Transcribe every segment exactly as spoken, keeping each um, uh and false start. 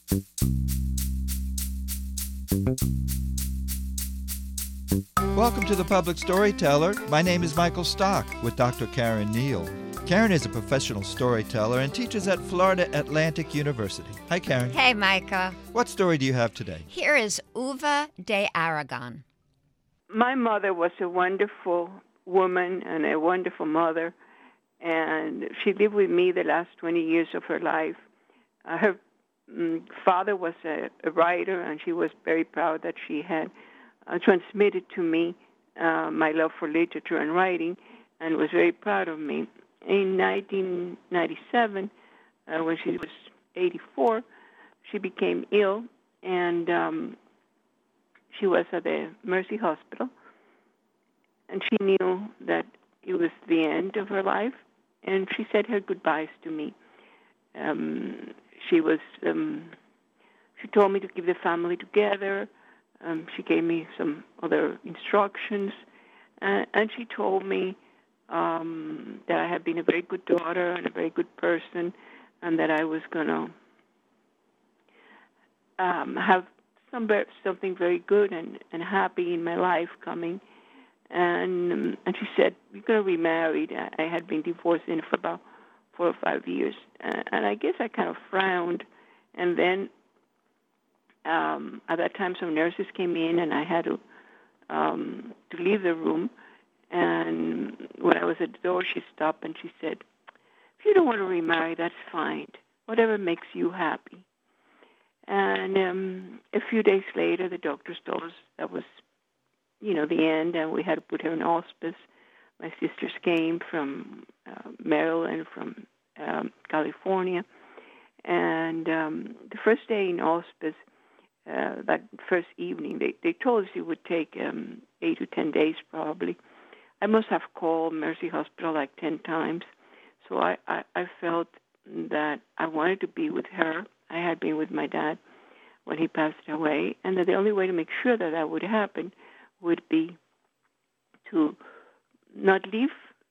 Welcome to The Public Storyteller. My name is Michael Stock with Doctor Karen Neal. Karen is a professional storyteller and teaches at Florida Atlantic University. Hi, Karen. Hey, Micah. What story do you have today? Here is Uva de Aragon. My mother was a wonderful woman and a wonderful mother, and she lived with me the last twenty years of her life. Uh, her mm, father was a, a writer, and she was very proud that she had uh, transmitted to me uh, my love for literature and writing, and was very proud of me. In nineteen ninety-seven, uh, when she was eighty-four, she became ill, and um, she was at the Mercy Hospital, and she knew that it was the end of her life, and she said her goodbyes to me. Um, she was, um, she told me to keep the family together. Um, she gave me some other instructions, uh, and she told me um, that I had been a very good daughter and a very good person, and that I was going to um, have some something very good and, and happy in my life coming. And um, and she said, "You're going to be married." I, I had been divorced in for about four or five years, uh, and I guess I kind of frowned. And then um, at that time, some nurses came in, and I had to um, to leave the room. And when I was at the door, she stopped and she said, "If you don't want to remarry, that's fine. Whatever makes you happy." And um, a few days later, the doctors told us that was, you know, the end, and we had to put her in hospice. My sisters came from uh, Maryland, from um, California, and um, the first day in hospice, uh, that first evening, they, they told us it would take um, eight to ten days probably. I must have called Mercy Hospital like ten times, so I, I, I felt that I wanted to be with her. I had been with my dad when he passed away, and that the only way to make sure that that would happen would be to not leave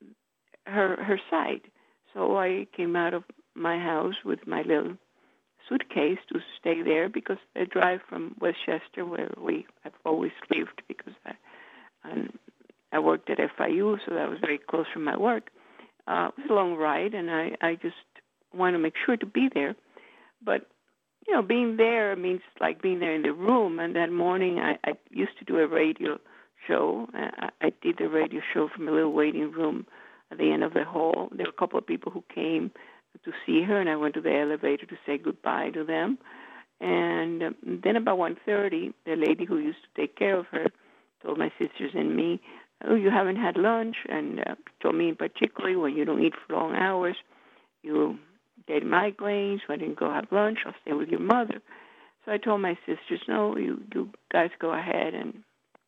her her side. So I came out of my house with my little suitcase to stay there, because the drive from Westchester, where we have always lived, because I, um, I worked at F I U, so that was very close from my work. Uh, it was a long ride, and I, I just want to make sure to be there. But, you know, being there means like being there in the room. And that morning I, I used to do a radio show. I, I did the radio show from a little waiting room at the end of the hall. There were a couple of people who came to see her, and I went to the elevator to say goodbye to them. And um, then about one thirty, the lady who used to take care of her told my sisters and me, "Oh, you haven't had lunch," and uh, told me in particular, when you don't eat for long hours, you get migraines. Why didn't you go have lunch? I'll stay with your mother. So I told my sisters, "No, you, you guys go ahead, and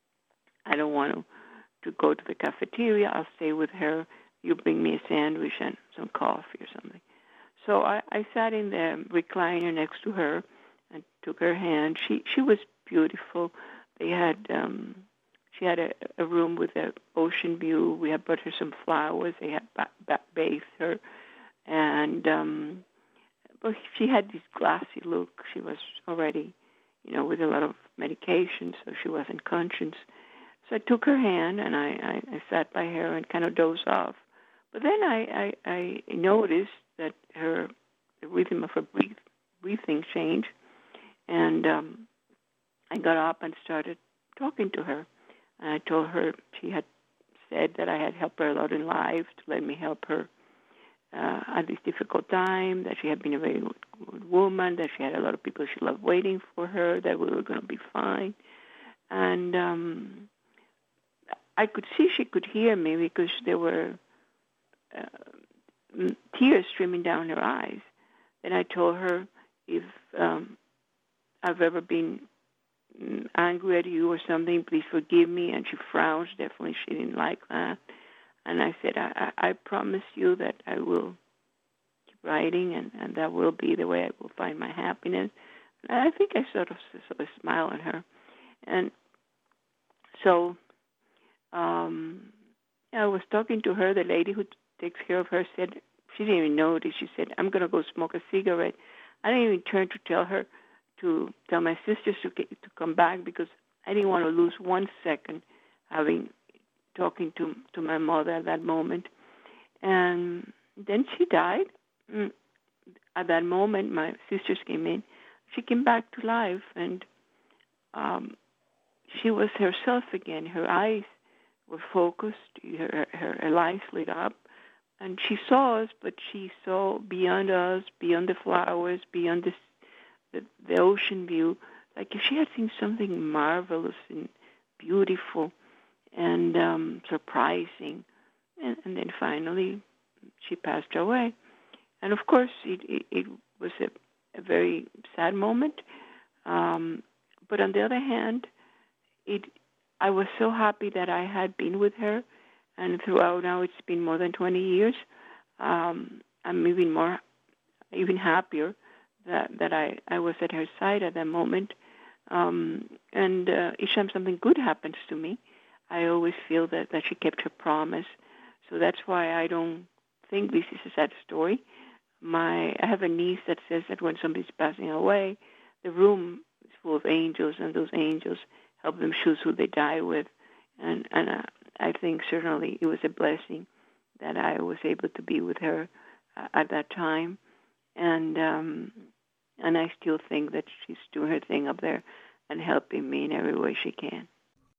I don't want to, to go to the cafeteria. I'll stay with her. You bring me a sandwich and some coffee or something." So I, I sat in the recliner next to her and took her hand. She she was beautiful. They had um, she had a, a room with an ocean view. We had brought her some flowers. They had ba- ba- bathed her. And um, but she had this glassy look. She was already, you know, with a lot of medication, so she wasn't conscious. So I took her hand, and I, I, I sat by her and kind of dozed off. But then I, I, I noticed that her the rhythm of her breath, breathing changed, and um, I got up and started talking to her. And I told her she had said that I had helped her a lot in life, to let me help her Uh, at this difficult time, that she had been a very good, good woman, that she had a lot of people she loved waiting for her, that we were going to be fine. And um, I could see she could hear me, because there were uh, tears streaming down her eyes. Then I told her, if um, I've ever been angry at you or something, please forgive me. And she frowned. Definitely she didn't like that. And I said, I, I, I promise you that I will keep writing, and, and that will be the way I will find my happiness. And I think I sort of sort of smiled at her. And so um, I was talking to her. The lady who takes care of her said, she didn't even notice. She said, "I'm going to go smoke a cigarette." I didn't even turn to tell her to tell my sisters to get, to come back because I didn't want to lose one second having talking to to my mother at that moment. And then she died. At that moment, my sisters came in. She came back to life, and um, she was herself again. Her eyes were focused. Her, her, her eyes lit up. And she saw us, but she saw beyond us, beyond the flowers, beyond the, the, the ocean view, like if she had seen something marvelous and beautiful and um, surprising. And, and then finally, she passed away. And of course, it, it, it was a, a very sad moment. Um, but on the other hand, it I was so happy that I had been with her. And throughout now, it's been more than twenty years. Um, I'm even more, even happier that, that I, I was at her side at that moment. Um, and uh, each time something good happens to me, I always feel that, that she kept her promise. So that's why I don't think this is a sad story. My I have a niece that says that when somebody's passing away, the room is full of angels, and those angels help them choose who they die with. And and uh, I think certainly it was a blessing that I was able to be with her uh, at that time, and um, and I still think that she's doing her thing up there and helping me in every way she can.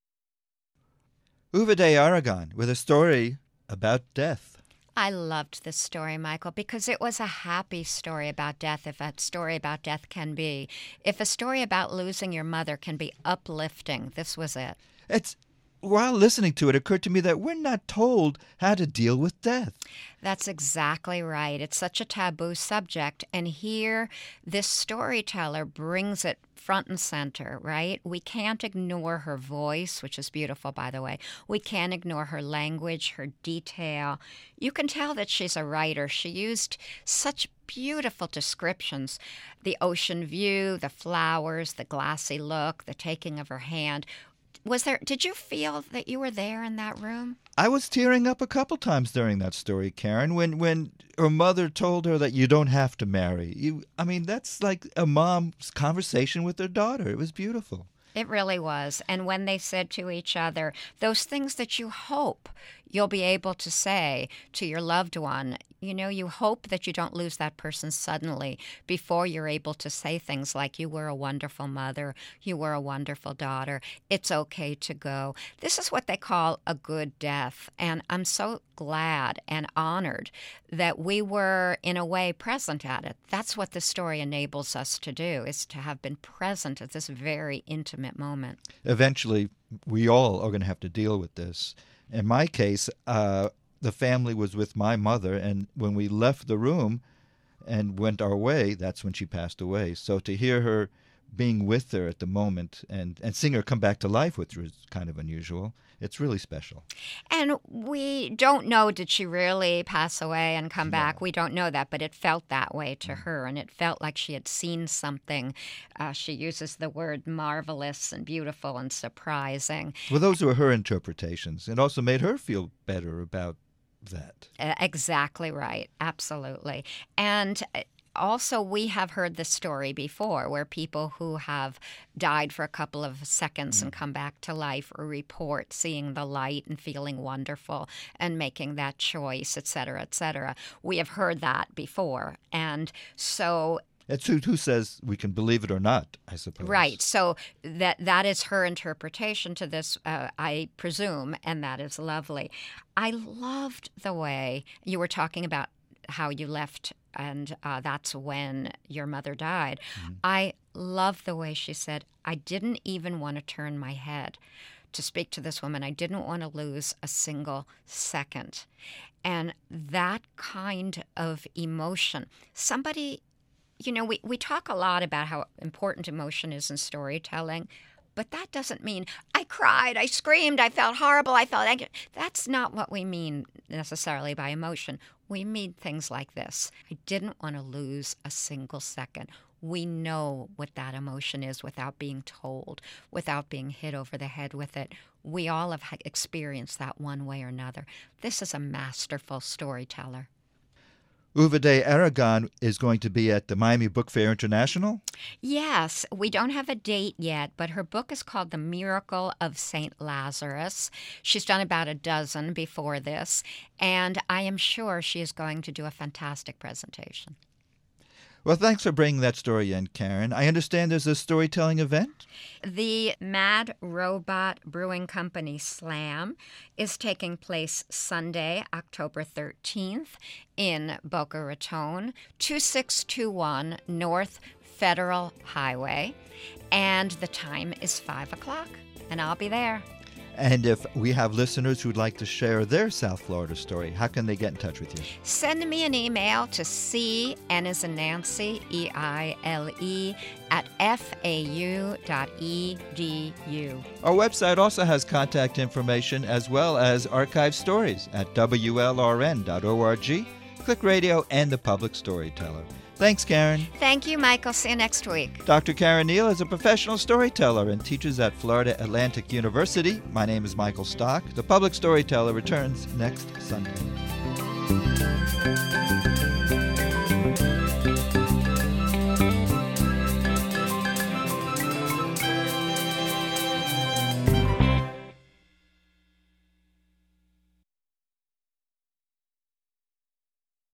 Uva de Aragon with a story about death. I loved this story, Michael, because it was a happy story about death, if a story about death can be. If a story about losing your mother can be uplifting, this was it. It's While listening to it, it occurred to me that we're not told how to deal with death. That's exactly right. It's such a taboo subject. And here, this storyteller brings it front and center, right? We can't ignore her voice, which is beautiful, by the way. We can't ignore her language, her detail. You can tell that she's a writer. She used such beautiful descriptions. The ocean view, the flowers, the glassy look, the taking of her hand. Was there? Did you feel that you were there in that room? I was tearing up a couple times during that story, Karen, when, when her mother told her that you don't have to marry. You, I mean, that's like a mom's conversation with her daughter. It was beautiful. It really was. And when they said to each other, those things that you hope you'll be able to say to your loved one, you know, you hope that you don't lose that person suddenly before you're able to say things like, you were a wonderful mother, you were a wonderful daughter, it's okay to go. This is what they call a good death. And I'm so glad and honored that we were, in a way, present at it. That's what the story enables us to do, is to have been present at this very intimate moment. Eventually, we all are going to have to deal with this. In my case, uh, the family was with my mother, and when we left the room and went our way, that's when she passed away. So to hear her being with her at the moment and, and seeing her come back to life, which was kind of unusual, it's really special. And we don't know, did she really pass away and come No. back? We don't know that, but it felt that way to her, and it felt like she had seen something. Uh, she uses the word marvelous and beautiful and surprising. Well, those were her interpretations. It also made her feel better about that. Uh, exactly right. Absolutely. And uh, also, we have heard this story before where people who have died for a couple of seconds mm. and come back to life or report seeing the light and feeling wonderful and making that choice, et cetera, et cetera. We have heard that before. And so It's who, who says we can believe it or not, I suppose. Right. So that that is her interpretation to this, uh, I presume, and that is lovely. I loved the way you were talking about how you left, and uh, that's when your mother died. Mm-hmm. I love the way she said, I didn't even want to turn my head to speak to this woman. I didn't want to lose a single second. And that kind of emotion, somebody, you know, we, we talk a lot about how important emotion is in storytelling, but that doesn't mean I cried, I screamed, I felt horrible, I felt angry. That's not what we mean necessarily by emotion. We mean things like this. I didn't want to lose a single second. We know what that emotion is without being told, without being hit over the head with it. We all have experienced that one way or another. This is a masterful storyteller. Uvalde Aragon is going to be at the Miami Book Fair International? Yes, we don't have a date yet, but her book is called The Miracle of Saint Lazarus. She's done about a dozen before this, and I am sure she is going to do a fantastic presentation. Well, thanks for bringing that story in, Karen. I understand there's a storytelling event? The Mad Robot Brewing Company Slam is taking place Sunday, October thirteenth in Boca Raton, two six two one North Federal Highway, and the time is five o'clock, and I'll be there. And if we have listeners who'd like to share their South Florida story, how can they get in touch with you? Send me an email to C, N as in Nancy, E I L E, at F A U dot E D U. Our website also has contact information as well as archive stories at W L R N dot org, Click Radio, and The Public Storyteller. Thanks, Karen. Thank you, Michael. See you next week. Doctor Karen Neal is a professional storyteller and teaches at Florida Atlantic University. My name is Michael Stock. The Public Storyteller returns next Sunday.